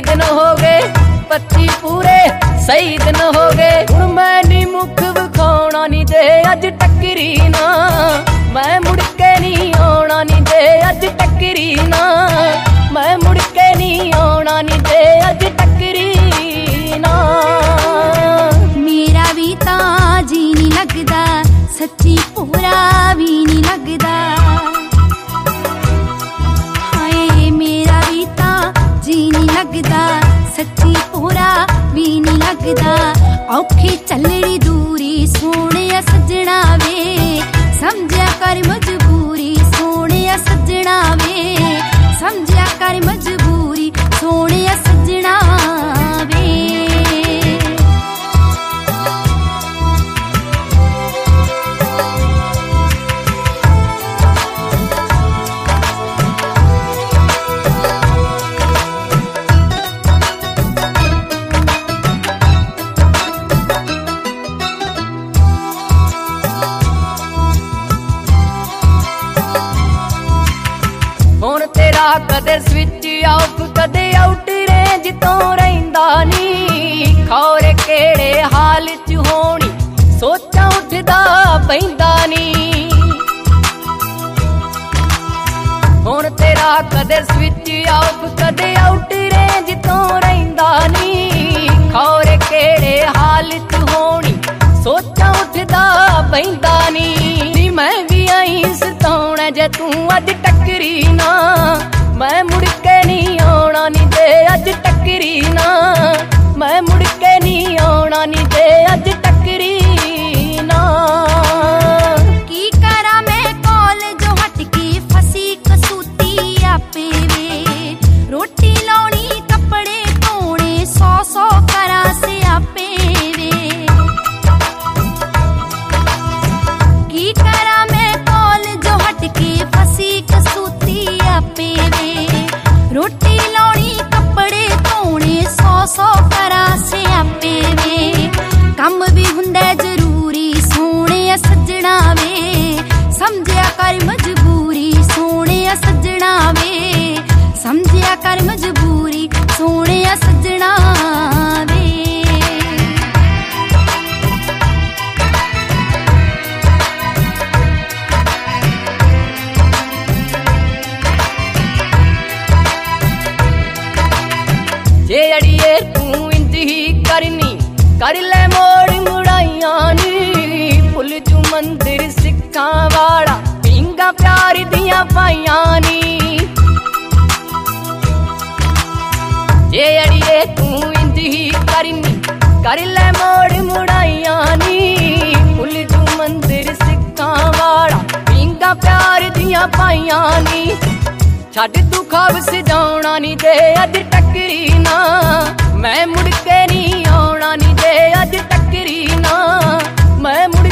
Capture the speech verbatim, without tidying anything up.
दिन हो गए पच्ची पूरे सही दिन हो गए। हुण मैं नी मुख विखाउणा नी दे अज टक्करी ना, मैं मुड़ के नी आउणा नी दे अज टक्करी ना, मैं मुड़ के नी आउणा नी दे अज टक्करी ना। मेरा भी तां जी नी लगदा सच्ची पूरा भी नी लगदा, हाय मेरा भी तां जी नी लगदा सच्ची पूरा भी नी लगदा। औखी चलड़ी दूरी सोने सजना वे समझा कर मजबूरी, सोने सजना वे समझा कर मजबूरी, सोने सजना वे। हुण तेरा कदे स्विच ऑफ कदे आउट रेंज तो रहिंदा नी, खौरे केड़े हाल च होनी सोचा उठदा पैंदा नी। हुण तेरा कदे स्विच ऑफ कदे आउट रेंज तो रहिंदा नी, खौरे केड़े हाल च होनी सोचा उठदा पैंदा नी। मैं भी आई सताउणा जे तू अज टक्करी ना, मैं मुड़ के नी आउणा नी दे अज टक्करी ना, मैं मुड़ के नी आउणा नी दे अज टक्करी ना। की करा मैं कॉलेज हट के फसी कसूती आपे वे, रोटी लाउणी कपड़े धोणे सौ सौ करा से आपे वे। की करा मैं कॉलेज हट के फसी कसूती आपे वे, रोटी लाउणी कपड़े धोणे सौ सौ करा से आपे वे। कम भी हुंदा जरूरी सोने सजना वे समझिया कर मजबूरी, सोने सजना वे समझिया कर मजबूरी, सोने सजना वे। जे अड़िए तू इंज ही करनी कर ले मोड़ मुड़ाइया नी, भुल जू मंदिर सिक्खा वाला पींगा प्यार दिया पाइया नी। जे अड़िए तू इंज ही करनी कर ले मोड़ मुड़ाइया नी, भुल जू मंदिर सिक्खा वाला पींगा प्यार दिया पाइया नी। छड़ तू खाब सजाउणा नी दे अज टक्करी ना, मैं मुड़ के नी आउणा नी दे अज टक्करी ना, मैं मुड़